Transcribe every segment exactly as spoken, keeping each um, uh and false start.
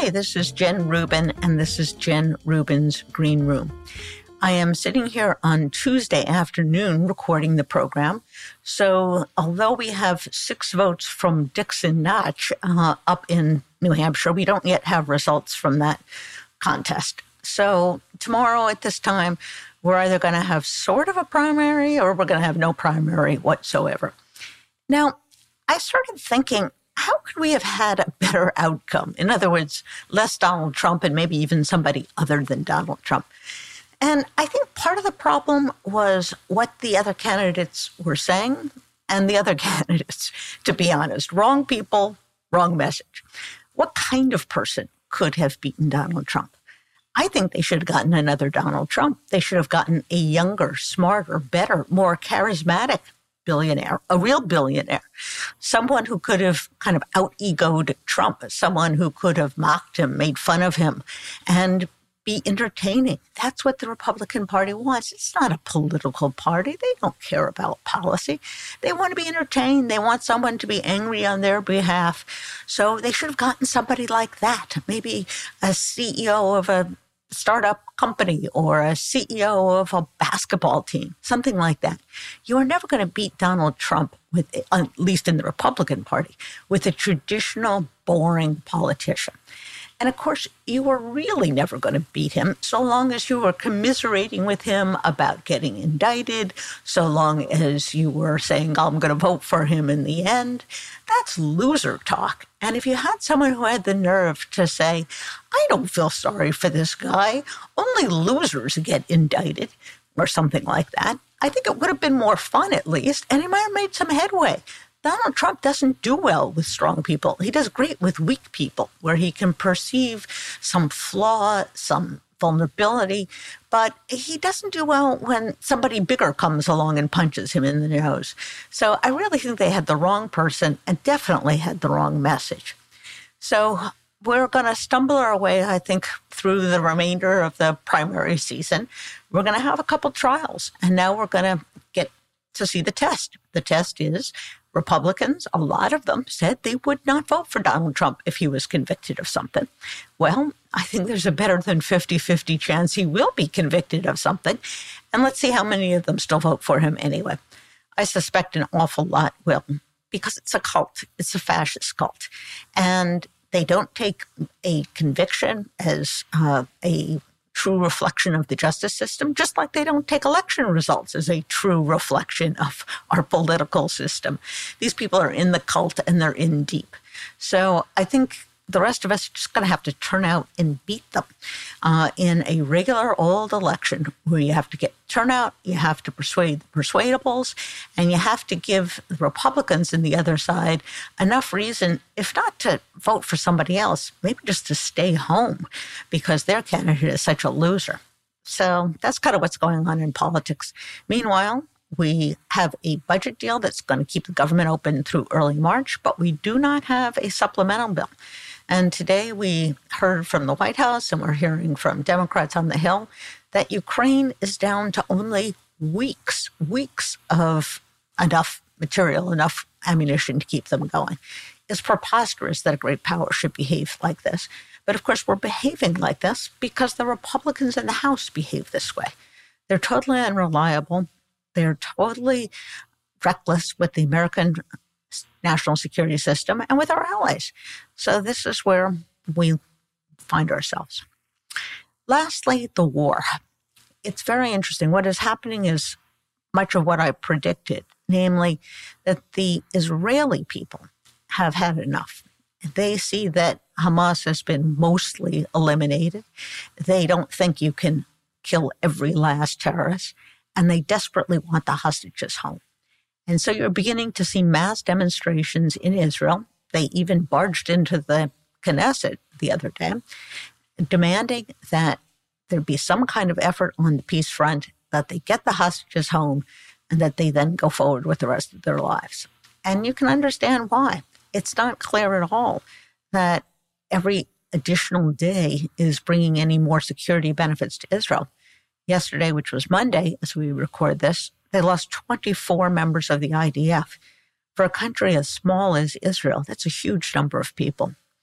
Hi, this is Jen Rubin, and this is Jen Rubin's Green Room. I am sitting here on Tuesday afternoon recording the program. So although we have six votes from Dixon Notch uh, up in New Hampshire, we don't yet have results from that contest. So tomorrow at this time, we're either going to have sort of a primary or we're going to have no primary whatsoever. Now, I started thinking, how could we have had a better outcome? In other words, less Donald Trump and maybe even somebody other than Donald Trump. And I think part of the problem was what the other candidates were saying and the other candidates, to be honest. Wrong people, wrong message. What kind of person could have beaten Donald Trump? I think they should have gotten another Donald Trump. They should have gotten a younger, smarter, better, more charismatic billionaire, a real billionaire, someone who could have kind of out-egoed Trump, someone who could have mocked him, made fun of him, and be entertaining. That's what the Republican Party wants. It's not a political party. They don't care about policy. They want to be entertained. They want someone to be angry on their behalf. So they should have gotten somebody like that, maybe a C E O of a startup company or a C E O of a basketball team, something like that. You are never going to beat Donald Trump, with, at least in the Republican Party, with a traditional, boring politician. And of course, you were really never going to beat him so long as you were commiserating with him about getting indicted, so long as you were saying, I'm going to vote for him in the end. That's loser talk. And if you had someone who had the nerve to say, I don't feel sorry for this guy, only losers get indicted, or something like that, I think it would have been more fun at least, and he might have made some headway. Donald Trump doesn't do well with strong people. He does great with weak people, where he can perceive some flaw, some vulnerability, but he doesn't do well when somebody bigger comes along and punches him in the nose. So I really think they had the wrong person and definitely had the wrong message. So we're going to stumble our way, I think, through the remainder of the primary season. We're going to have a couple trials, and now we're going to get to see the test. The test is Republicans, a lot of them, said they would not vote for Donald Trump if he was convicted of something. Well, I think there's a better than fifty-fifty chance he will be convicted of something. And let's see how many of them still vote for him anyway. I suspect an awful lot will, because it's a cult. It's a fascist cult. And they don't take a conviction as uh, a true reflection of the justice system, just like they don't take election results as a true reflection of our political system. These people are in the cult and they're in deep. So I think the rest of us are just going to have to turn out and beat them uh, in a regular old election where you have to get turnout, you have to persuade the persuadables, and you have to give the Republicans and the other side enough reason, if not to vote for somebody else, maybe just to stay home because their candidate is such a loser. So that's kind of what's going on in politics. Meanwhile, we have a budget deal that's going to keep the government open through early March, but we do not have a supplemental bill. And today we heard from the White House, and we're hearing from Democrats on the Hill, that Ukraine is down to only weeks, weeks of enough material, enough ammunition to keep them going. It's preposterous that a great power should behave like this. But of course, we're behaving like this because the Republicans in the House behave this way. They're totally unreliable. They're totally reckless with the American national security system and with our allies. So this is where we find ourselves. Lastly, the war. It's very interesting. What is happening is much of what I predicted, namely that the Israeli people have had enough. They see that Hamas has been mostly eliminated. They don't think you can kill every last terrorist, and they desperately want the hostages home. And so you're beginning to see mass demonstrations in Israel. They even barged into the Knesset the other day, demanding that there be some kind of effort on the peace front, that they get the hostages home, and that they then go forward with the rest of their lives. And you can understand why. It's not clear at all that every additional day is bringing any more security benefits to Israel. Yesterday, which was Monday, as we record this, they lost twenty-four members of the I D F. For a country as small as Israel, that's a huge number of people.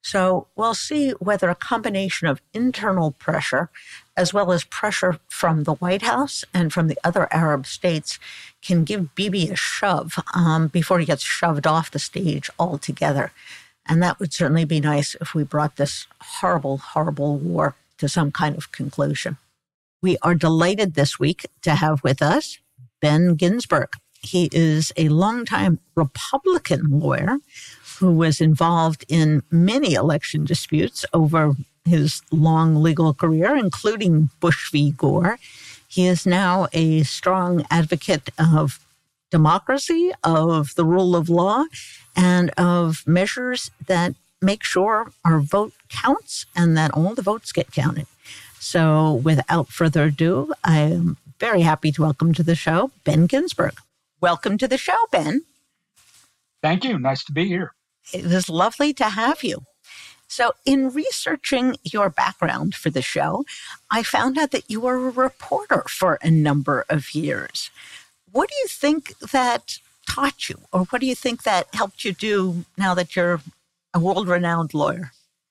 So we'll see whether a combination of internal pressure, as well as pressure from the White House and from the other Arab states, can give Bibi a shove um, before he gets shoved off the stage altogether. And that would certainly be nice if we brought this horrible, horrible war to some kind of conclusion. We are delighted this week to have with us Ben Ginsberg. He is a longtime Republican lawyer who was involved in many election disputes over his long legal career, including Bush v. Gore. He is now a strong advocate of democracy, of the rule of law, and of measures that make sure our vote counts and that all the votes get counted. So without further ado, I am very happy to welcome to the show Ben Ginsberg. Welcome to the show, Ben. Thank you. Nice to be here. It is lovely to have you. So in researching your background for the show, I found out that you were a reporter for a number of years. What do you think that taught you, or what do you think that helped you do now that you're a world-renowned lawyer?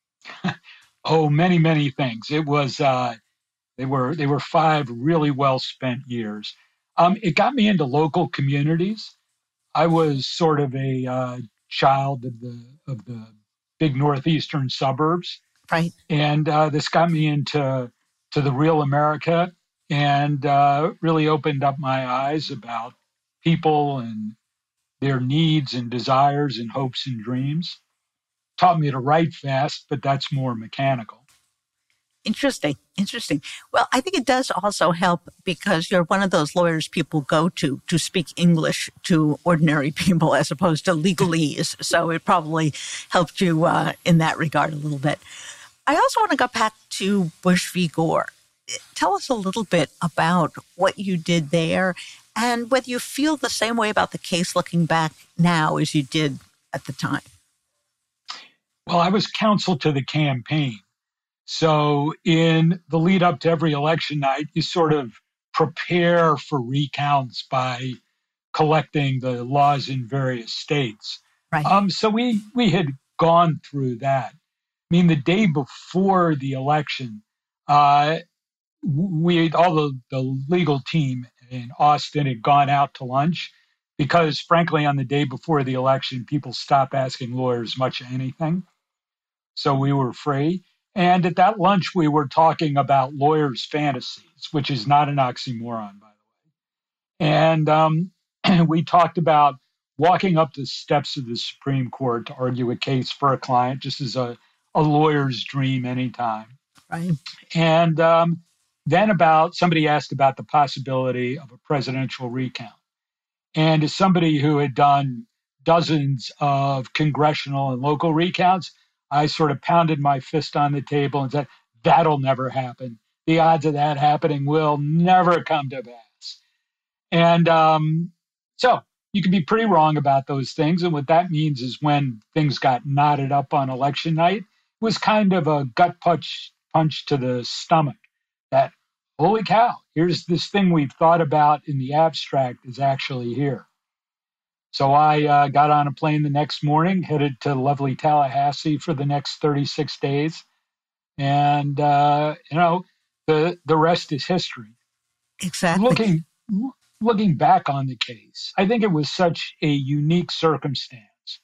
Oh, many, many things. It was, uh, they were they were five really well-spent years. Um, it got me into local communities. I was sort of a uh, child of the of the big northeastern suburbs, right? And uh, this got me into to the real America, and uh, really opened up my eyes about people and their needs and desires and hopes and dreams. Taught me to write fast, but that's more mechanical. Interesting. Interesting. Well, I think it does also help because you're one of those lawyers people go to to speak English to ordinary people as opposed to legalese. So it probably helped you uh, in that regard a little bit. I also want to go back to Bush v. Gore. Tell us a little bit about what you did there and whether you feel the same way about the case looking back now as you did at the time. Well, I was counsel to the campaign. So in the lead up to every election night, you sort of prepare for recounts by collecting the laws in various states. Right. Um, so we we had gone through that. I mean, the day before the election, uh, we all the, the legal team in Austin had gone out to lunch because, frankly, on the day before the election, people stopped asking lawyers much of anything. So we were free. And at that lunch, we were talking about lawyers' fantasies, which is not an oxymoron, by the way. And um, we talked about walking up the steps of the Supreme Court to argue a case for a client, just as a, a lawyer's dream anytime. Right. And um, then about somebody asked about the possibility of a presidential recount. And as somebody who had done dozens of congressional and local recounts, I sort of pounded my fist on the table and said, that'll never happen. The odds of that happening will never come to pass. And um, so you can be pretty wrong about those things. And what that means is when things got knotted up on election night, it was kind of a gut punch, punch to the stomach that, holy cow, here's this thing we've thought about in the abstract is actually here. So I uh, got on a plane the next morning, headed to lovely Tallahassee for the next thirty-six days. And, uh, you know, the the rest is history. Exactly. Looking, looking back on the case, I think it was such a unique circumstance.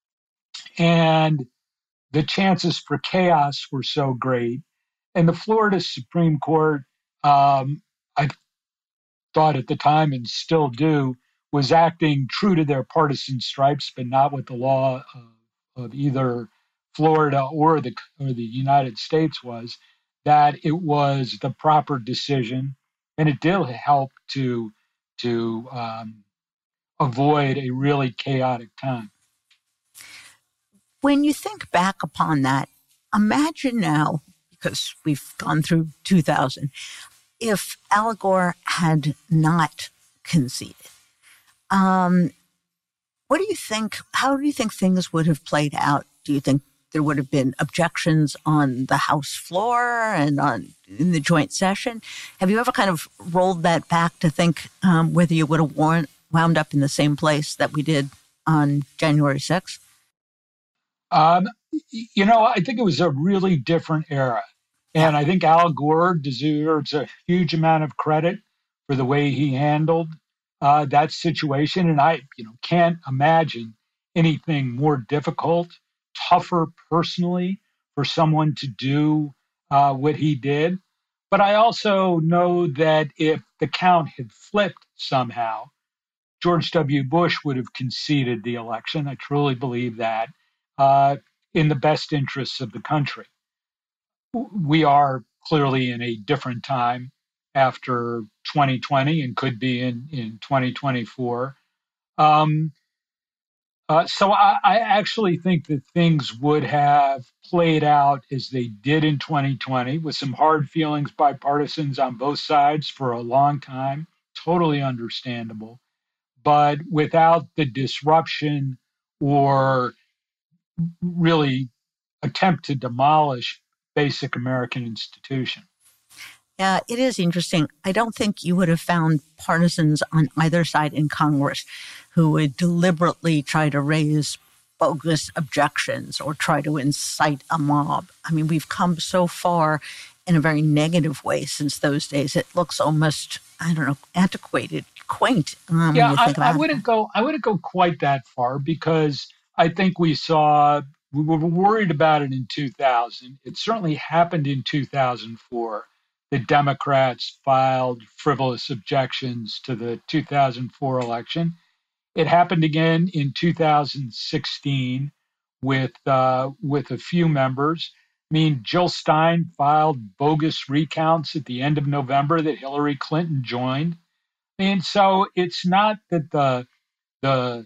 And the chances for chaos were so great. And the Florida Supreme Court, um, I thought at the time and still do, was acting true to their partisan stripes, but not with the law of, of either Florida or the or the United States was, that it was the proper decision, and it did help to to um, avoid a really chaotic time. When you think back upon that, imagine now, because we've gone through two thousand, if Al Gore had not conceded. Um, what do you think, how do you think things would have played out? Do you think there would have been objections on the House floor and on in the joint session? Have you ever kind of rolled that back to think um, whether you would have worn, wound up in the same place that we did on January sixth? Um, You know, I think it was a really different era. Yeah. And I think Al Gore deserves a huge amount of credit for the way he handled uh, that situation. And I, you know, can't imagine anything more difficult, tougher personally for someone to do uh, what he did. But I also know that if the count had flipped somehow, George W. Bush would have conceded the election. I truly believe that uh, in the best interests of the country. We are clearly in a different time after twenty twenty and could be in, in twenty twenty-four. Um, uh, so I, I actually think that things would have played out as they did in twenty twenty with some hard feelings by partisans on both sides for a long time. Totally understandable. But without the disruption or really attempt to demolish basic American institution. Yeah, it is interesting. I don't think you would have found partisans on either side in Congress who would deliberately try to raise bogus objections or try to incite a mob. I mean, we've come so far in a very negative way since those days. It looks almost, I don't know, antiquated, quaint um, when Yeah, you I, think I about it. wouldn't go. I wouldn't go quite that far because I think we saw we were worried about it in two thousand. It certainly happened in two thousand four. The Democrats filed frivolous objections to the two thousand four election. It happened again in two thousand sixteen with uh, with a few members. I mean, Jill Stein filed bogus recounts at the end of November that Hillary Clinton joined. And so it's not that the the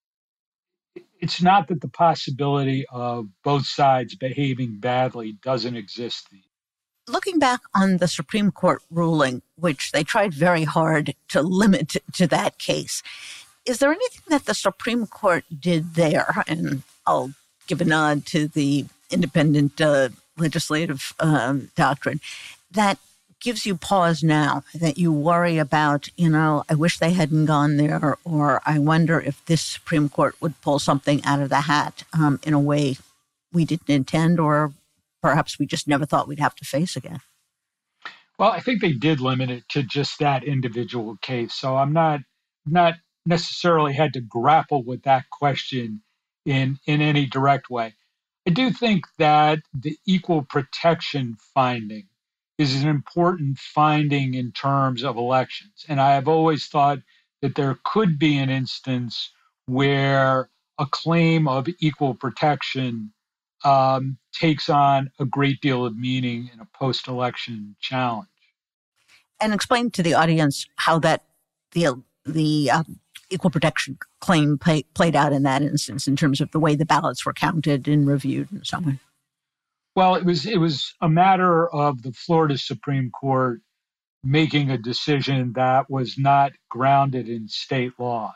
it's not that the possibility of both sides behaving badly doesn't exist. Looking back on the Supreme Court ruling, which they tried very hard to limit to that case, is there anything that the Supreme Court did there? And I'll give a nod to the independent uh, legislative um, doctrine that gives you pause now, that you worry about, you know, I wish they hadn't gone there, or I wonder if this Supreme Court would pull something out of the hat um, in a way we didn't intend, or perhaps we just never thought we'd have to face again. Well, I think they did limit it to just that individual case. So I'm not not necessarily had to grapple with that question in in any direct way. I do think that the equal protection finding is an important finding in terms of elections. And I have always thought that there could be an instance where a claim of equal protection um, takes on a great deal of meaning in a post election challenge. And explain to the audience how that the the um, equal protection claim play, played out in that instance in terms of the way the ballots were counted and reviewed and so on. Well, it was it was a matter of the Florida Supreme Court making a decision that was not grounded in state law.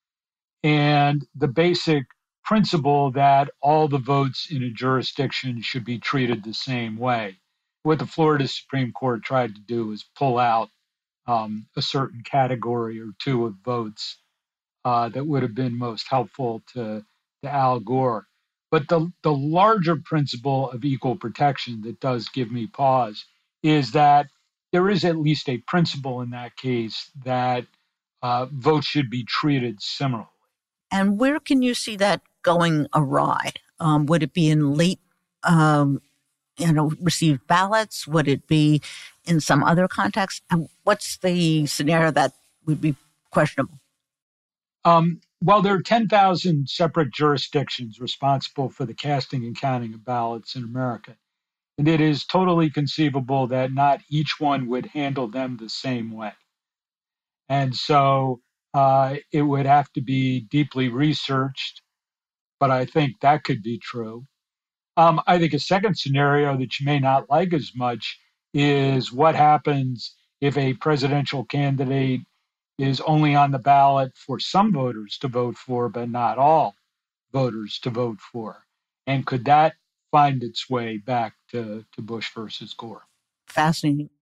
And the basic principle that all the votes in a jurisdiction should be treated the same way. What the Florida Supreme Court tried to do is pull out um, a certain category or two of votes uh, that would have been most helpful to, to Al Gore. But the, the larger principle of equal protection that does give me pause is that there is at least a principle in that case that uh, votes should be treated similarly. And where can you see that going awry? Um, would it be in late, um, you know, received ballots? Would it be in some other context? And what's the scenario that would be questionable? Um, well, there are ten thousand separate jurisdictions responsible for the casting and counting of ballots in America. And it is totally conceivable that not each one would handle them the same way. And so uh, it would have to be deeply researched, but I think that could be true. Um, I think a second scenario that you may not like as much is what happens if a presidential candidate is only on the ballot for some voters to vote for, but not all voters to vote for. And could that find its way back to, to Bush versus Gore? Fascinating.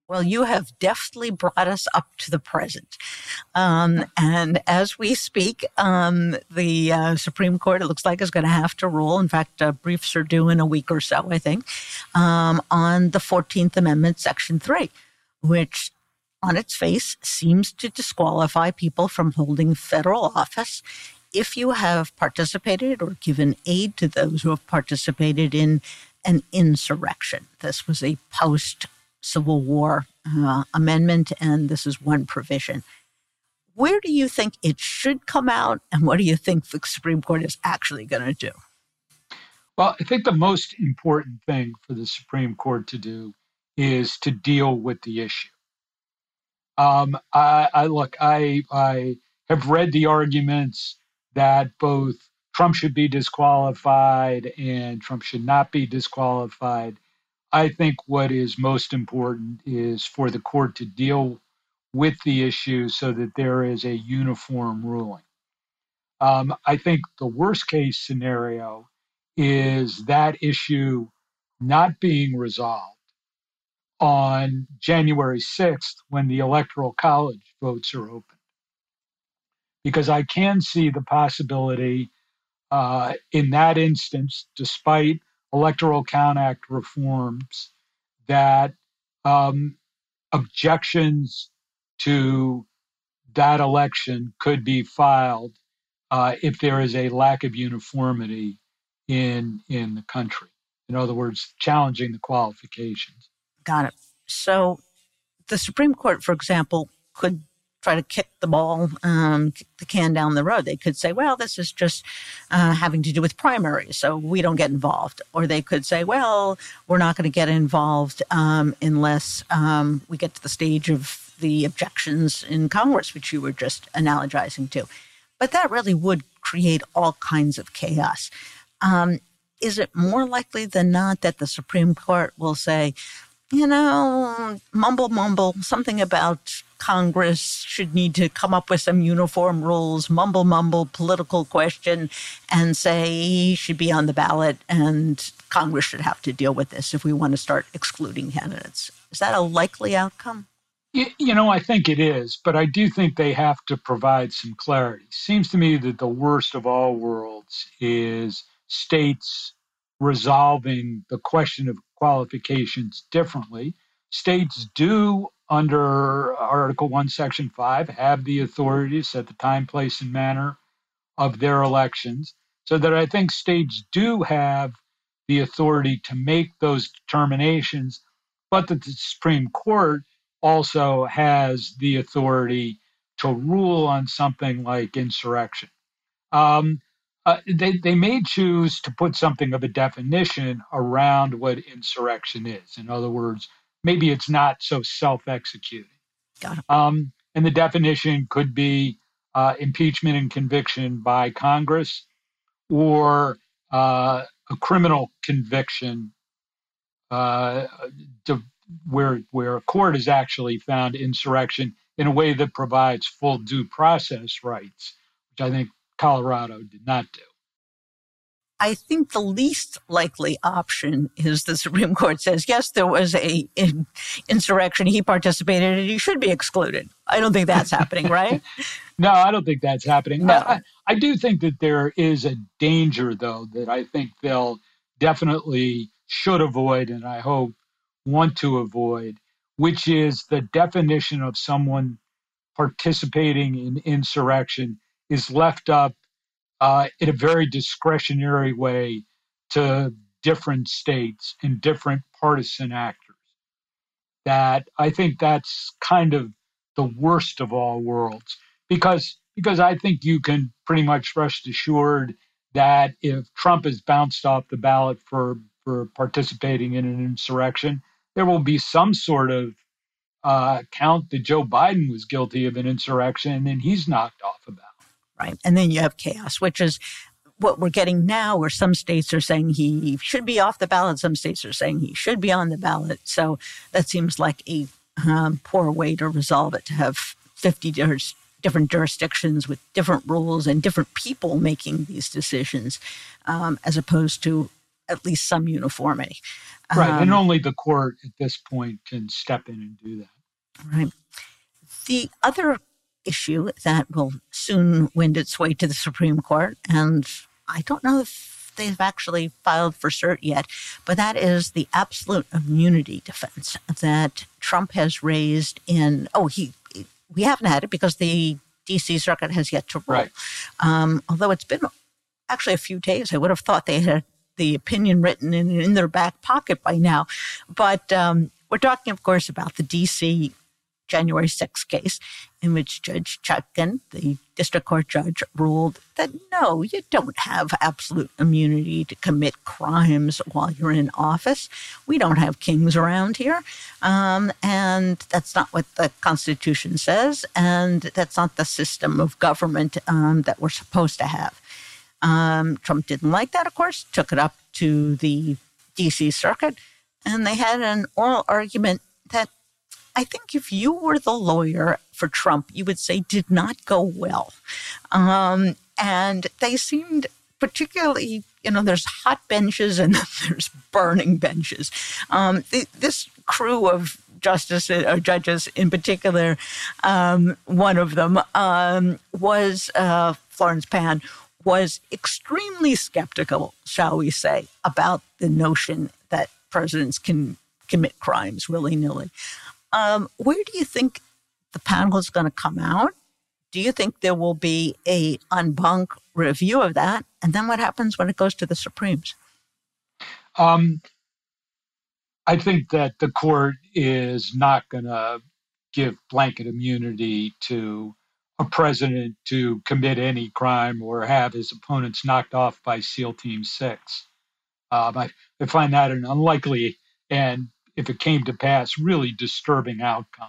Well, you have deftly brought us up to the present. Um, and as we speak, um, the uh, Supreme Court, it looks like, is going to have to rule. In fact, uh, briefs are due in a week or so, I think, um, on the fourteenth Amendment, Section three, which on its face seems to disqualify people from holding federal office if you have participated or given aid to those who have participated in an insurrection. This was a post Civil War uh, amendment, and this is one provision. Where do you think it should come out, and what do you think the Supreme Court is actually going to do? Well, I think the most important thing for the Supreme Court to do is to deal with the issue. Um, I, I look, I, I have read the arguments that both Trump should be disqualified and Trump should not be disqualified. I think what is most important is for the court to deal with the issue so that there is a uniform ruling. Um, I think the worst case scenario is that issue not being resolved on January sixth when the Electoral College votes are open. Because I can see the possibility uh, in that instance, despite Electoral Count Act reforms, that um, objections to that election could be filed uh, if there is a lack of uniformity in in the country. In other words, challenging the qualifications. Got it. So the Supreme Court, for example, could try to kick the ball, um, kick the can down the road. They could say, well, this is just uh, having to do with primaries, so we don't get involved. Or they could say, well, we're not going to get involved um, unless um, we get to the stage of the objections in Congress, which you were just analogizing to. But that really would create all kinds of chaos. Um, is it more likely than not that the Supreme Court will say, you know, mumble, mumble, something about Congress should need to come up with some uniform rules, mumble, mumble, political question, and say he should be on the ballot and Congress should have to deal with this if we want to start excluding candidates? Is that a likely outcome? You, you know, I think it is, but I do think they have to provide some clarity. Seems to me that the worst of all worlds is states resolving the question of qualifications differently. States do, under Article one, Section five, have the authority to set the time, place, and manner of their elections, so that I think states do have the authority to make those determinations, but that the Supreme Court also has the authority to rule on something like insurrection. Um, uh, they, they may choose to put something of a definition around what insurrection is. In other words, maybe it's not so self-executing. Got it. Um, and the definition could be uh, impeachment and conviction by Congress, or uh, a criminal conviction uh, to, where where a court has actually found insurrection in a way that provides full due process rights, which I think Colorado did not do. I think the least likely option is the Supreme Court says, yes, there was a in, insurrection. He participated and he should be excluded. I don't think that's happening, right? No, I don't think that's happening. No. I, I do think that there is a danger, though, that I think they'll definitely should avoid, and I hope want to avoid, which is the definition of someone participating in insurrection is left up uh, in a very discretionary way to different states and different partisan actors. That I think that's kind of the worst of all worlds, because because I think you can pretty much rest assured that if Trump is bounced off the ballot for, for participating in an insurrection, there will be some sort of uh, count that Joe Biden was guilty of an insurrection, and then he's knocked off a ballot. Right. And then you have chaos, which is what we're getting now, where some states are saying he should be off the ballot. Some states are saying he should be on the ballot. So that seems like a um, poor way to resolve it, to have fifty different jurisdictions with different rules and different people making these decisions, um, as opposed to at least some uniformity. Right. Um, and only the court at this point can step in and do that. Right. The other issue that will soon wind its way to the Supreme Court, and I don't know if they've actually filed for cert yet, but that is the absolute immunity defense that Trump has raised in, oh, he, we haven't had it because the D C Circuit has yet to rule. Right. Um, although it's been actually a few days, I would have thought they had the opinion written in, in their back pocket by now. But um, we're talking, of course, about the D C January sixth case in which Judge Chutkan, the district court judge, ruled that no, you don't have absolute immunity to commit crimes while you're in office. We don't have kings around here. Um, and that's not what the Constitution says. And that's not the system of government um, that we're supposed to have. Um, Trump didn't like that, of course, took it up to the D C Circuit, and they had an oral argument that I think if you were the lawyer for Trump, you would say did not go well. Um, and they seemed particularly, you know, there's hot benches and there's burning benches. Um, th- this crew of justice or judges in particular, um, one of them um, was uh, Florence Pan, was extremely skeptical, shall we say, about the notion that presidents can commit crimes willy-nilly. Um, where do you think the panel is going to come out? Do you think there will be a en banc review of that? And then what happens when it goes to the Supremes? Um, I think that the court is not going to give blanket immunity to a president to commit any crime or have his opponents knocked off by SEAL Team six. Um, I, I find that an unlikely and, if it came to pass, really disturbing outcome.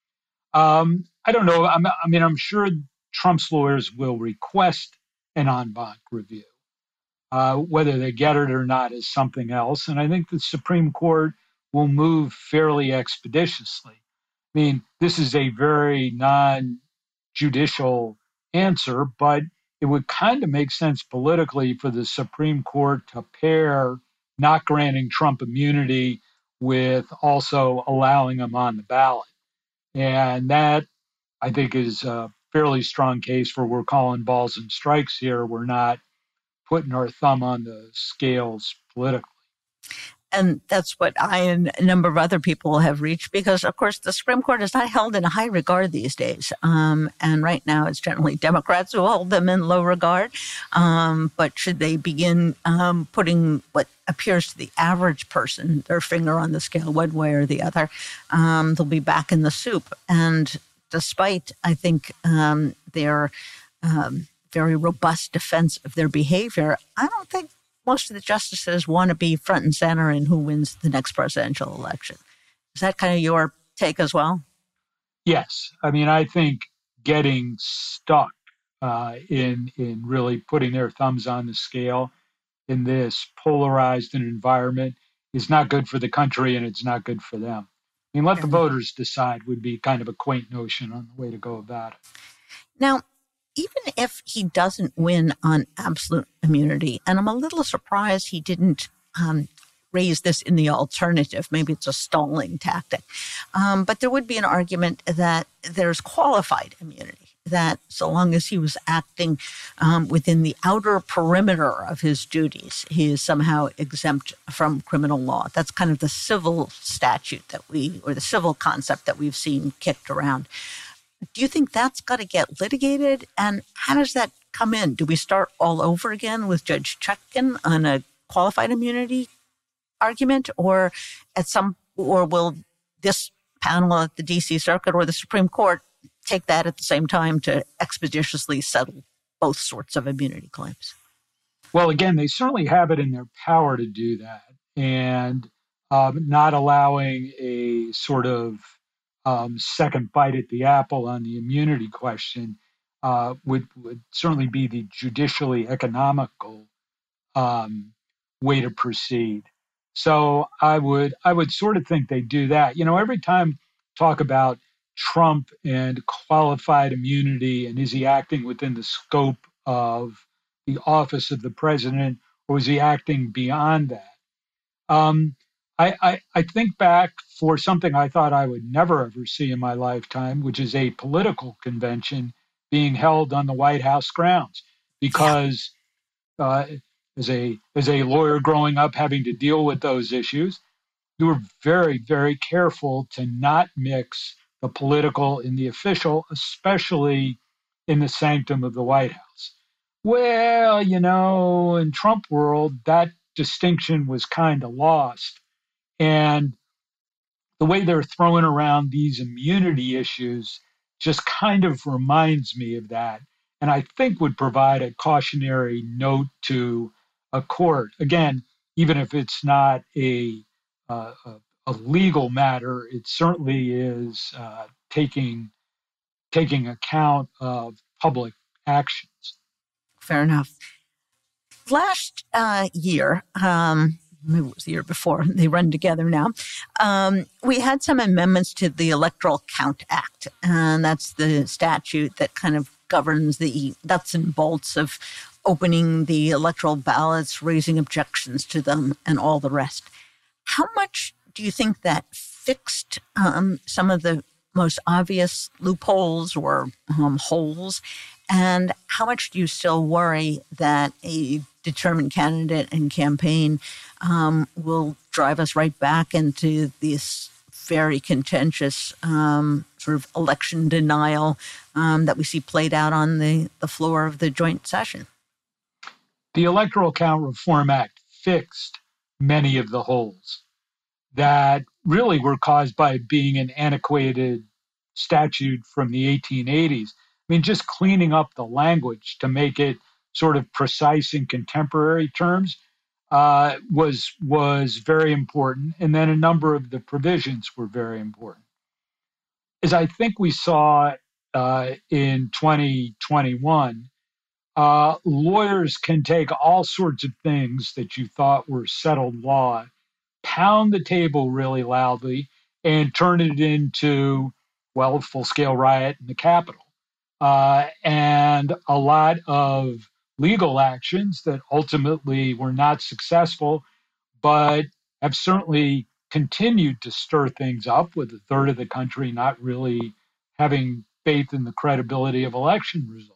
Um, I don't know. I'm, I mean, I'm sure Trump's lawyers will request an en banc review. Uh, whether they get it or not is something else. And I think the Supreme Court will move fairly expeditiously. I mean, this is a very non-judicial answer, but it would kind of make sense politically for the Supreme Court to pair not granting Trump immunity with also allowing him on the ballot. And that, I think, is a fairly strong case for we're calling balls and strikes here. We're not putting our thumb on the scales politically. And that's what I and a number of other people have reached because, of course, the Supreme Court is not held in high regard these days. Um, and right now it's generally Democrats who hold them in low regard. Um, but should they begin um, putting what appears to the average person their finger on the scale one way or the other, um, they'll be back in the soup. And despite, I think, um, their um, very robust defense of their behavior, I don't think most of the justices want to be front and center in who wins the next presidential election. Is that kind of your take as well? Yes. I mean, I think getting stuck uh, in in really putting their thumbs on the scale in this polarized environment is not good for the country, and it's not good for them. I mean, let the voters decide would be kind of a quaint notion on the way to go about it. Now, even if he doesn't win on absolute immunity, and I'm a little surprised he didn't um, raise this in the alternative, maybe it's a stalling tactic, um, but there would be an argument that there's qualified immunity, that so long as he was acting um, within the outer perimeter of his duties, he is somehow exempt from criminal law. That's kind of the civil statute that we, or the civil concept that we've seen kicked around. Do you think that's got to get litigated? And how does that come in? Do we start all over again with Judge Chutkan on a qualified immunity argument, or at some, or will this panel at the D C Circuit or the Supreme Court take that at the same time to expeditiously settle both sorts of immunity claims? Well, again, they certainly have it in their power to do that, and um, not allowing a sort of Um, second bite at the apple on the immunity question uh, would would certainly be the judicially economical um, way to proceed. So I would I would sort of think they do that. You know, every time talk about Trump and qualified immunity and is he acting within the scope of the office of the president or was he acting beyond that? Um, I, I, I think back for something I thought I would never ever see in my lifetime, which is a political convention being held on the White House grounds, Yeah. because uh, as a as a lawyer growing up having to deal with those issues, you were very, very careful to not mix the political and the official, especially in the sanctum of the White House. Well, you know, in Trump world, that distinction was kind of lost. And the way they're throwing around these immunity issues just kind of reminds me of that. And I think would provide a cautionary note to a court. Again, even if it's not a, uh, a, a legal matter, it certainly is uh, taking, taking account of public actions. Fair enough. Last uh, year, um, maybe it was the year before, they run together now, um, we had some amendments to the Electoral Count Act, and that's the statute that kind of governs the nuts and bolts of opening the electoral ballots, raising objections to them, and all the rest. How much do you think that fixed um, some of the most obvious loopholes or um, holes? And how much do you still worry that a determined candidate and campaign um, will drive us right back into this very contentious um, sort of election denial um, that we see played out on the, the floor of the joint session? The Electoral Count Reform Act fixed many of the holes that really were caused by being an antiquated statute from the eighteen eighties. I mean, just cleaning up the language to make it sort of precise in contemporary terms uh, was was very important. And then a number of the provisions were very important. As I think we saw uh, in twenty twenty-one, uh, lawyers can take all sorts of things that you thought were settled law, pound the table really loudly, and turn it into, well, a full-scale riot in the Capitol. Uh, and a lot of legal actions that ultimately were not successful, but have certainly continued to stir things up, with a third of the country not really having faith in the credibility of election results.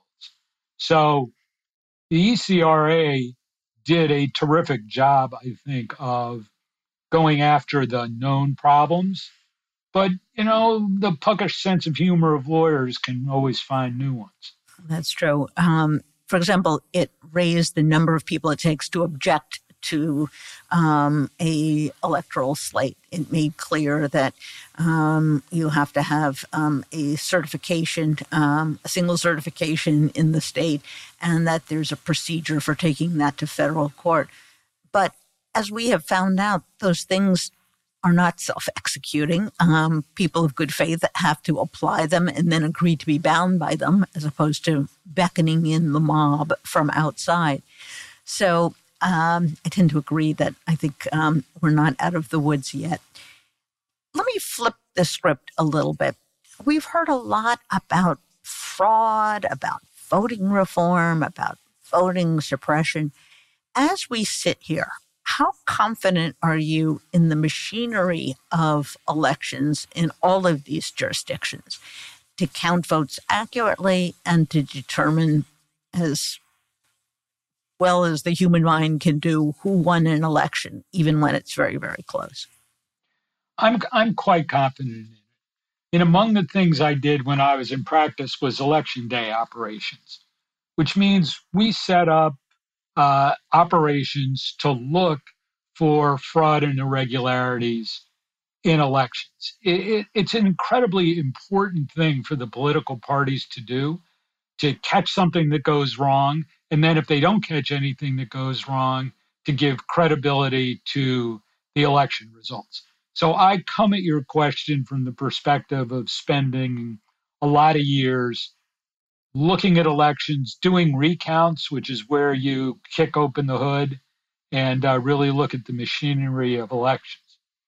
So the E C R A did a terrific job, I think, of going after the known problems. But, you know, the puckish sense of humor of lawyers can always find new ones. That's true. Um, for example, it raised the number of people it takes to object to um, a electoral slate. It made clear that um, you have to have um, a certification, um, a single certification in the state, and that there's a procedure for taking that to federal court. But as we have found out, those things are not self-executing. Um, people of good faith have to apply them and then agree to be bound by them, as opposed to beckoning in the mob from outside. So um, I tend to agree that I think um, we're not out of the woods yet. Let me flip the script a little bit. We've heard a lot about fraud, about voting reform, about voting suppression. As we sit here, how confident are you in the machinery of elections in all of these jurisdictions to count votes accurately and to determine, as well as the human mind can do, who won an election, even when it's very, very close? I'm I'm quite confident in it. And among the things I did when I was in practice was election day operations, which means we set up uh, operations to look for fraud and irregularities in elections. It, it, it's an incredibly important thing for the political parties to do, to catch something that goes wrong. And then if they don't catch anything that goes wrong, to give credibility to the election results. So I come at your question from the perspective of spending a lot of years looking at elections, doing recounts, which is where you kick open the hood and uh, really look at the machinery of elections.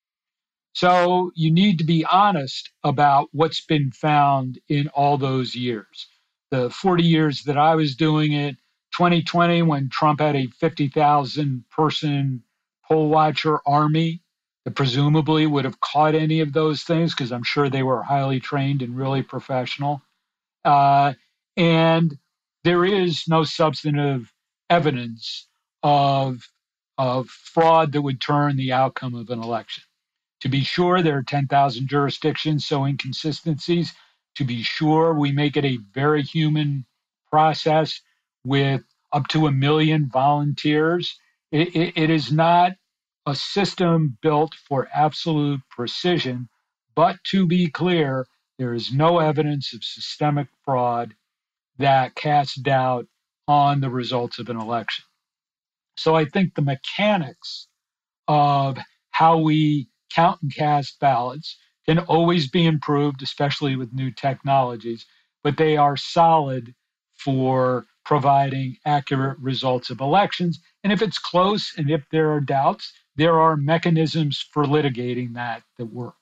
So you need to be honest about what's been found in all those years. The forty years that I was doing it, twenty twenty, when Trump had a fifty thousand person poll watcher army that presumably would have caught any of those things, because I'm sure they were highly trained and really professional. Uh, and there is no substantive evidence of, of fraud that would turn the outcome of an election. To be sure, there are ten thousand jurisdictions, so inconsistencies. To be sure, we make it a very human process with up to a million volunteers. It, it, it is not a system built for absolute precision, but to be clear, there is no evidence of systemic fraud that casts doubt on the results of an election. So I think the mechanics of how we count and cast ballots can always be improved, especially with new technologies, but they are solid for providing accurate results of elections. And if it's close and if there are doubts, there are mechanisms for litigating that that work.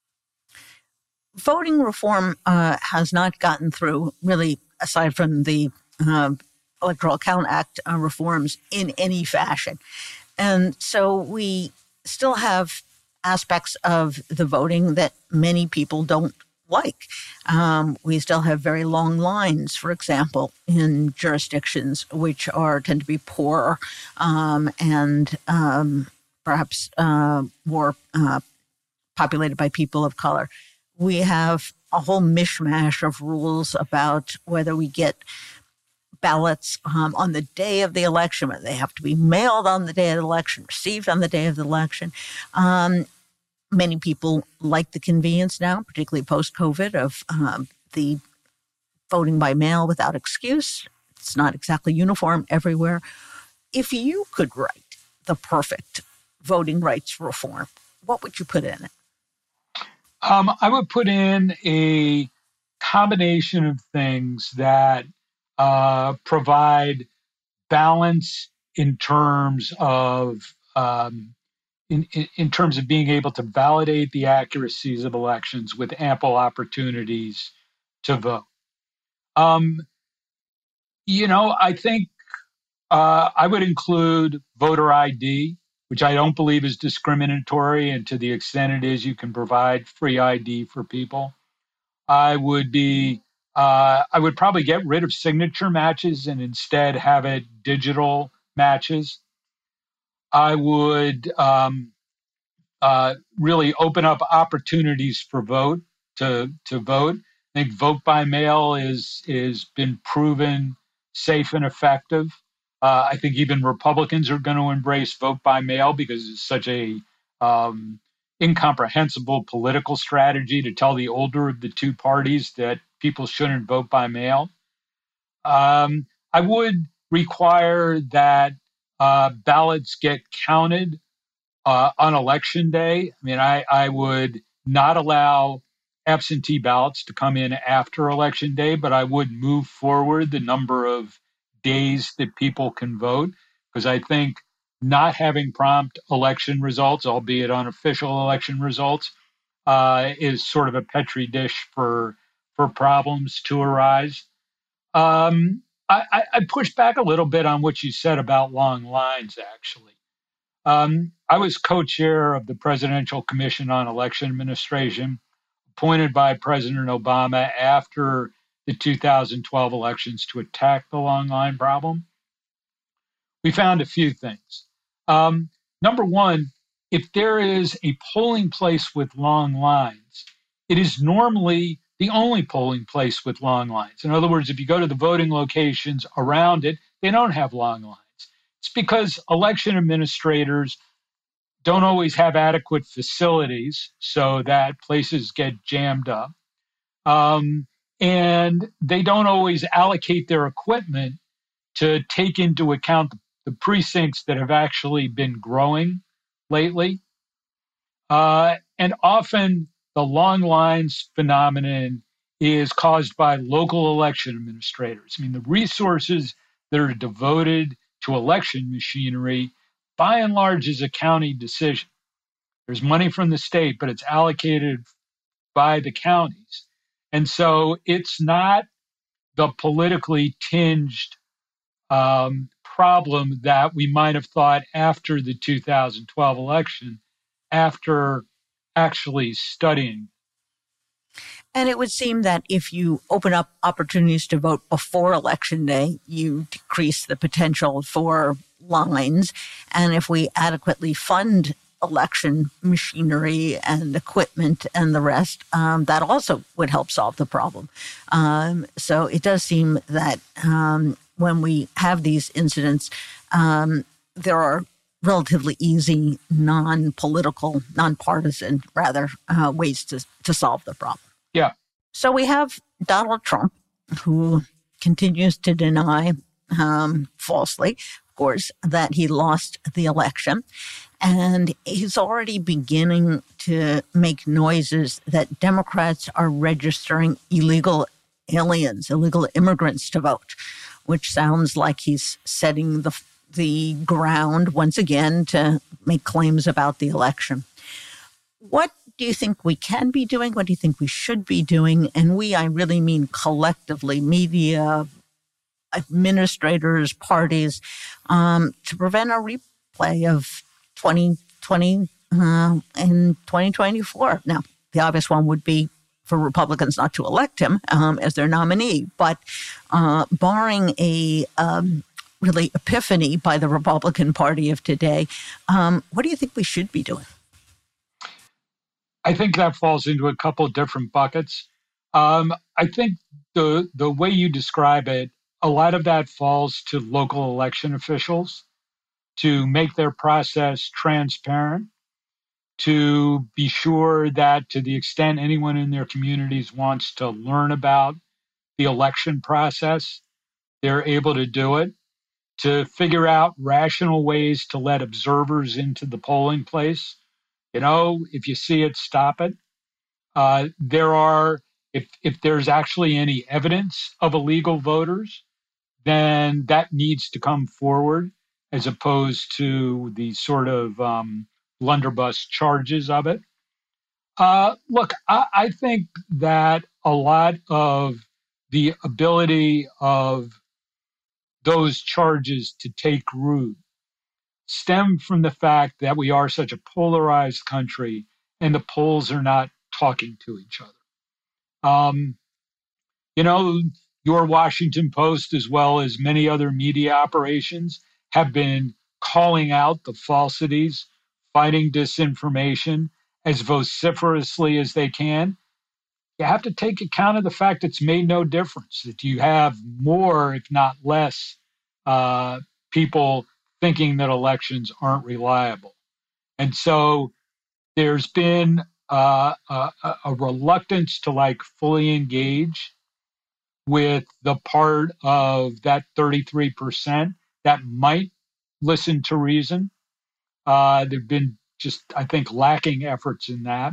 Voting reform uh, has not gotten through, really, aside from the uh, Electoral Count Act uh, reforms, in any fashion. And so we still have aspects of the voting that many people don't like. Um, we still have very long lines, for example, in jurisdictions which are tend to be poorer um, and um, perhaps uh, more uh, populated by people of color. We have a whole mishmash of rules about whether we get ballots um, on the day of the election, whether they have to be mailed on the day of the election, received on the day of the election. Um, many people like the convenience now, particularly post-COVID, of um, the voting by mail without excuse. It's not exactly uniform everywhere. If you could write the perfect voting rights reform, what would you put in it? Um, I would put in a combination of things that uh, provide balance in terms of um, in, in, in terms of being able to validate the accuracies of elections with ample opportunities to vote. Um, you know, I think uh, I would include voter I D, which I don't believe is discriminatory, and to the extent it is, you can provide free I D for people. I would be, uh, I would probably get rid of signature matches and instead have it digital matches. I would um, uh, really open up opportunities for vote to to vote. I think vote by mail is is been proven safe and effective. Uh, I think even Republicans are going to embrace vote by mail because it's such a um, incomprehensible political strategy to tell the older of the two parties that people shouldn't vote by mail. Um, I would require that uh, ballots get counted uh, on election day. I mean, I, I would not allow absentee ballots to come in after election day, but I would move forward the number of days that people can vote, because I think not having prompt election results, albeit unofficial election results, uh, is sort of a petri dish for for problems to arise. Um, I, I, I push back a little bit on what you said about long lines, actually. Um, I was co-chair of the Presidential Commission on Election Administration, appointed by President Obama after the two thousand twelve elections to attack the long line problem. We found a few things. Um, number one, if there is a polling place with long lines, it is normally the only polling place with long lines. In other words, if you go to the voting locations around it, they don't have long lines. It's because election administrators don't always have adequate facilities so that places get jammed up. Um, and they don't always allocate their equipment to take into account the precincts that have actually been growing lately. Uh, and often the long lines phenomenon is caused by local election administrators. I mean, the resources that are devoted to election machinery, by and large, is a county decision. There's money from the state, but it's allocated by the counties. And so it's not the politically tinged um, problem that we might have thought after the two thousand twelve election, after actually studying. And it would seem that if you open up opportunities to vote before Election Day, you decrease the potential for lines. And if we adequately fund election machinery and equipment and the rest, um, that also would help solve the problem. Um, so it does seem that um, when we have these incidents, um, there are relatively easy, non-political, non-partisan, rather, uh, ways to, to solve the problem. Yeah. So we have Donald Trump, who continues to deny, um, falsely, of course, that he lost the election. And he's already beginning to make noises that Democrats are registering illegal aliens, illegal immigrants to vote, which sounds like he's setting the, the ground once again to make claims about the election. What do you think we can be doing? What do you think we should be doing? And we, I really mean collectively, media, administrators, parties, um, to prevent a replay of twenty twenty uh, and twenty twenty-four. Now, the obvious one would be for Republicans not to elect him um, as their nominee. But uh, barring a um, really epiphany by the Republican Party of today, um, what do you think we should be doing? I think that falls into a couple different buckets. Um, I think the the way you describe it, a lot of that falls to local election officials to make their process transparent, to be sure that to the extent anyone in their communities wants to learn about the election process, they're able to do it, to figure out rational ways to let observers into the polling place. You know, if you see it, stop it. Uh, there are, if, if there's actually any evidence of illegal voters, then that needs to come forward as opposed to the sort of um, blunderbuss charges of it. Uh, look, I, I think that a lot of the ability of those charges to take root stem from the fact that we are such a polarized country and the polls are not talking to each other. Um, you know, your Washington Post, as well as many other media operations, have been calling out the falsities, fighting disinformation as vociferously as they can. You have to take account of the fact it's made no difference, that you have more, if not less, uh, people thinking that elections aren't reliable. And so there's been uh, a, a reluctance to like fully engage with the part of that thirty-three percent that might listen to reason. Uh, there've been just, I think, lacking efforts in that.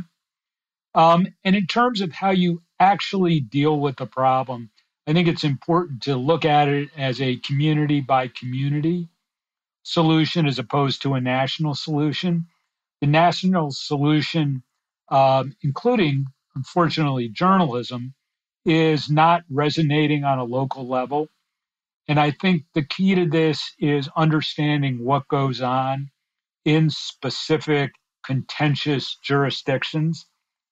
Um, and in terms of how you actually deal with the problem, I think it's important to look at it as a community by community solution as opposed to a national solution. The national solution, um, including, unfortunately, journalism, is not resonating on a local level. And I think the key to this is understanding what goes on in specific contentious jurisdictions.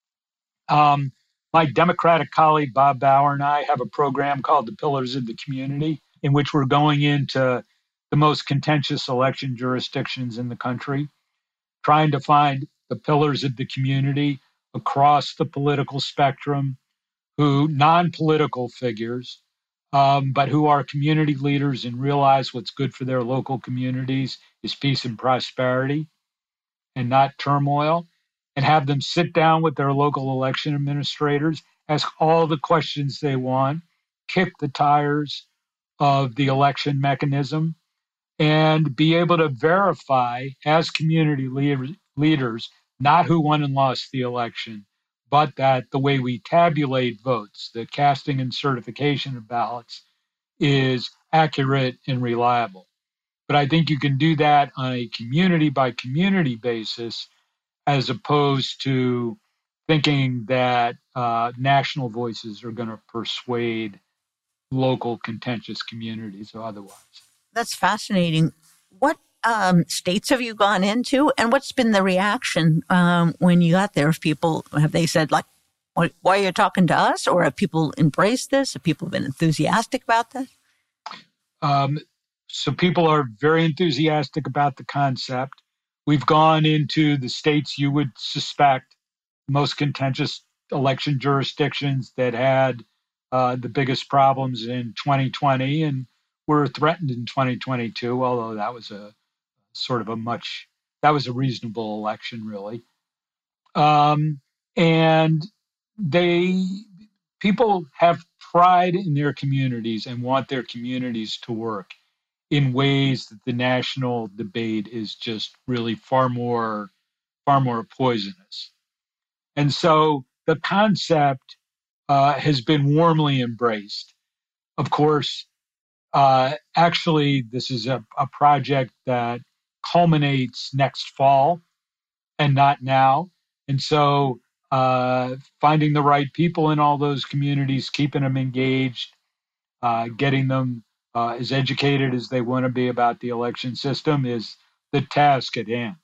Um, my Democratic colleague, Bob Bauer, and I have a program called The Pillars of the Community, in which we're going into the most contentious election jurisdictions in the country, trying to find the pillars of the community across the political spectrum, who non-political figures, um, but who are community leaders and realize what's good for their local communities is peace and prosperity and not turmoil, and have them sit down with their local election administrators, ask all the questions they want, kick the tires of the election mechanism, and be able to verify as community lead- leaders not who won and lost the election, but that the way we tabulate votes, the casting and certification of ballots, is accurate and reliable. But I think you can do that on a community by community basis as opposed to thinking that uh, national voices are going to persuade local contentious communities or otherwise. That's fascinating. What um, states have you gone into, and what's been the reaction um, when you got there? If people have they said like, "Why are you talking to us?" Or have people embraced this? Have people been enthusiastic about this? Um, so people are very enthusiastic about the concept. We've gone into the states you would suspect most contentious election jurisdictions that had uh, the biggest problems in twenty twenty and were threatened in twenty twenty-two, although that was a sort of a much, that was a reasonable election, really. Um, and they, people have pride in their communities and want their communities to work in ways that the national debate is just really far more, far more poisonous. And so the concept uh, has been warmly embraced. Of course, uh, actually, this is a, a project that culminates next fall and not now. And so uh, finding the right people in all those communities, keeping them engaged, uh, getting them uh, as educated as they want to be about the election system is the task at hand.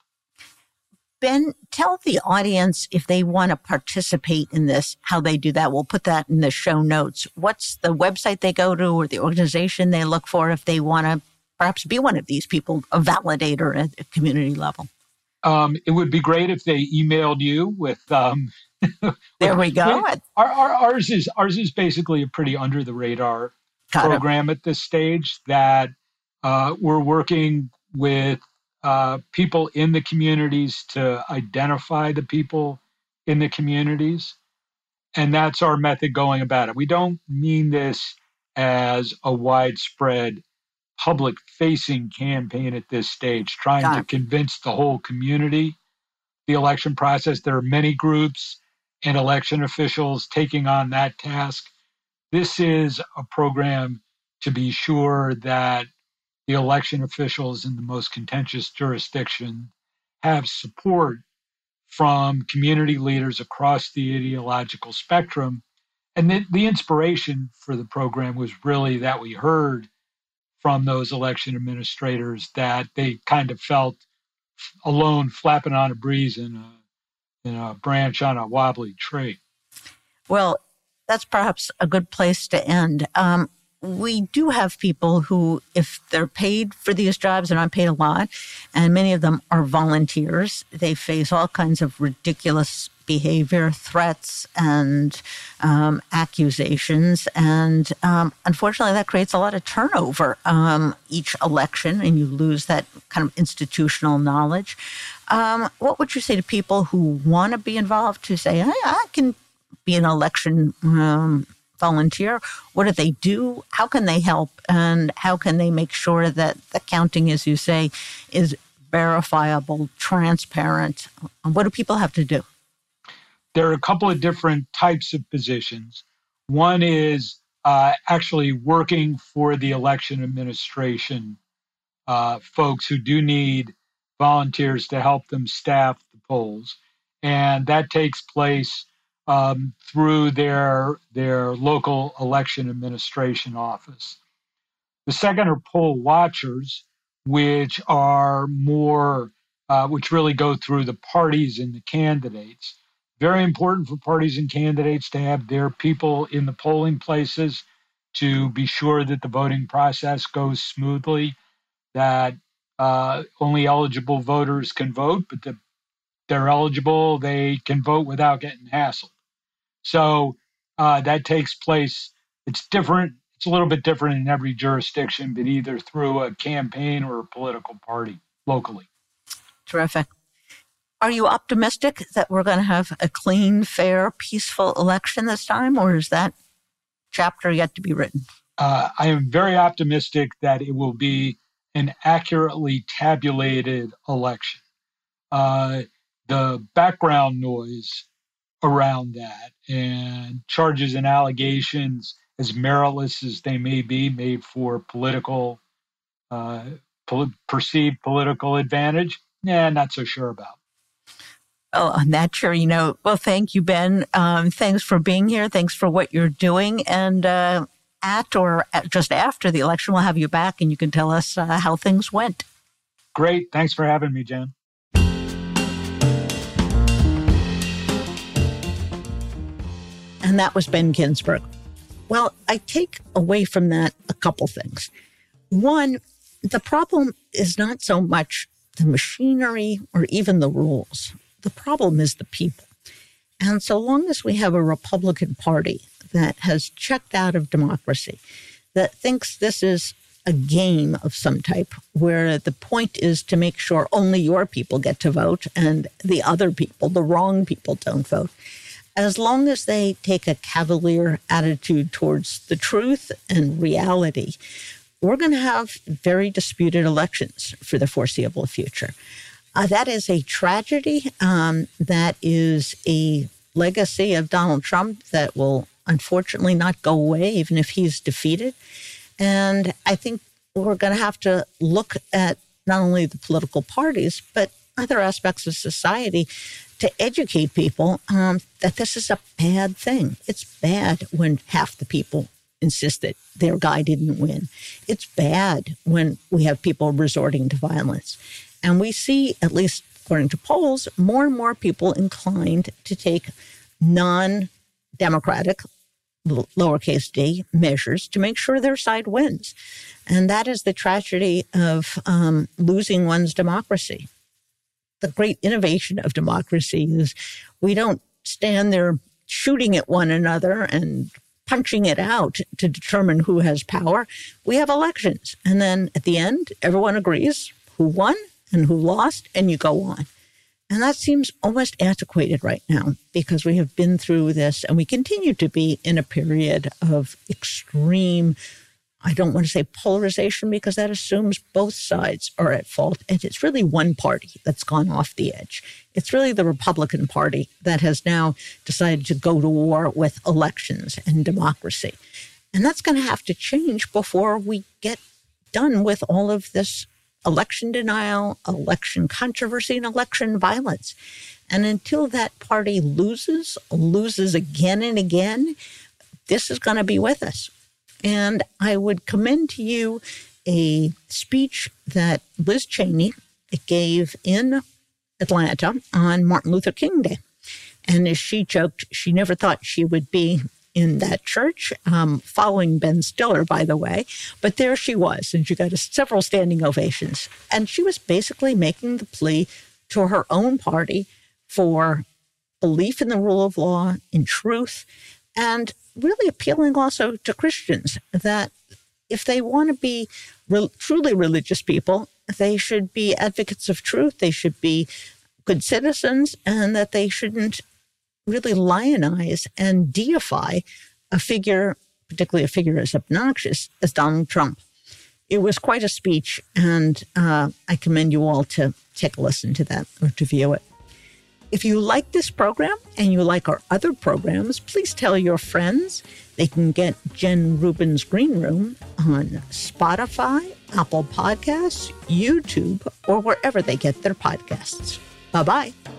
Ben, tell the audience if they want to participate in this, how they do that. We'll put that in the show notes. What's the website they go to or the organization they look for if they want to perhaps be one of these people, a validator at a community level? Um, it would be great if they emailed you with. Um, there we go. With, our, our, ours is ours is basically a pretty under the radar Got program it. At this stage. That uh, we're working with uh, people in the communities to identify the people in the communities, and that's our method going about it. We don't mean this as a widespread public-facing campaign at this stage, trying Got to it. Convince the whole community the election process. There are many groups and election officials taking on that task. This is a program to be sure that the election officials in the most contentious jurisdiction have support from community leaders across the ideological spectrum. And the, the inspiration for the program was really that we heard from those election administrators that they kind of felt alone flapping on a breeze in a, in a branch on a wobbly tree. Well, that's perhaps a good place to end. Um, we do have people who, if they're paid for these jobs, and I'm paid a lot, and many of them are volunteers, they face all kinds of ridiculous behavior, threats, and um, accusations. And um, unfortunately, that creates a lot of turnover um, each election, and you lose that kind of institutional knowledge. Um, what would you say to people who want to be involved, to say, I, I can be an election um, volunteer? What do they do? How can they help? And how can they make sure that the counting, as you say, is verifiable, transparent? What do people have to do? There are a couple of different types of positions. One is uh, actually working for the election administration, uh, folks who do need volunteers to help them staff the polls. And that takes place um, through their, their local election administration office. The second are poll watchers, which are more, uh, which really go through the parties and the candidates. Very important for parties and candidates to have their people in the polling places to be sure that the voting process goes smoothly, that uh, only eligible voters can vote, but that they're eligible, they can vote without getting hassled. So uh, that takes place. It's different. It's a little bit different in every jurisdiction, but either through a campaign or a political party locally. Terrific. Are you optimistic that we're going to have a clean, fair, peaceful election this time, or is that chapter yet to be written? Uh, I am very optimistic that it will be an accurately tabulated election. Uh, the background noise around that and charges and allegations, as meritless as they may be, made for political, uh, pol- perceived political advantage, yeah, not so sure about. Oh, on that cheery note, well, thank you, Ben. Um, thanks for being here. Thanks for what you're doing. And uh, at or at just after the election, we'll have you back and you can tell us uh, how things went. Great. Thanks for having me, Jen. And that was Ben Ginsberg. Well, I take away from that a couple things. One, the problem is not so much the machinery or even the rules. The problem is the people. And so long as we have a Republican Party that has checked out of democracy, that thinks this is a game of some type, where the point is to make sure only your people get to vote and the other people, the wrong people, don't vote, as long as they take a cavalier attitude towards the truth and reality, we're going to have very disputed elections for the foreseeable future. Uh, that is a tragedy. Um, that is a legacy of Donald Trump that will unfortunately not go away, even if he's defeated. And I think we're going to have to look at not only the political parties, but other aspects of society to educate people um, that this is a bad thing. It's bad when half the people insist that their guy didn't win. It's bad when we have people resorting to violence. And we see, at least according to polls, more and more people inclined to take non-democratic, lowercase d, measures to make sure their side wins. And that is the tragedy of um, losing one's democracy. The great innovation of democracy is we don't stand there shooting at one another and punching it out to determine who has power. We have elections. And then at the end, everyone agrees who won and who lost, and you go on. And that seems almost antiquated right now because we have been through this and we continue to be in a period of extreme, I don't want to say polarization because that assumes both sides are at fault. And it's really one party that's gone off the edge. It's really the Republican Party that has now decided to go to war with elections and democracy. And that's going to have to change before we get done with all of this election denial, election controversy, and election violence. And until that party loses, loses again and again, this is going to be with us. And I would commend to you a speech that Liz Cheney gave in Atlanta on Martin Luther King Day. And as she joked, she never thought she would be in that church, um, following Ben Stiller, by the way. But there she was, and she got a, several standing ovations. And she was basically making the plea to her own party for belief in the rule of law, in truth, and really appealing also to Christians that if they want to be re- truly religious people, they should be advocates of truth, they should be good citizens, and that they shouldn't really lionize and deify a figure, particularly a figure as obnoxious as Donald Trump. It was quite a speech, and uh, I commend you all to take a listen to that or to view it. If you like this program and you like our other programs, please tell your friends. They can get Jen Rubin's Green Room on Spotify, Apple Podcasts, YouTube, or wherever they get their podcasts. Bye-bye.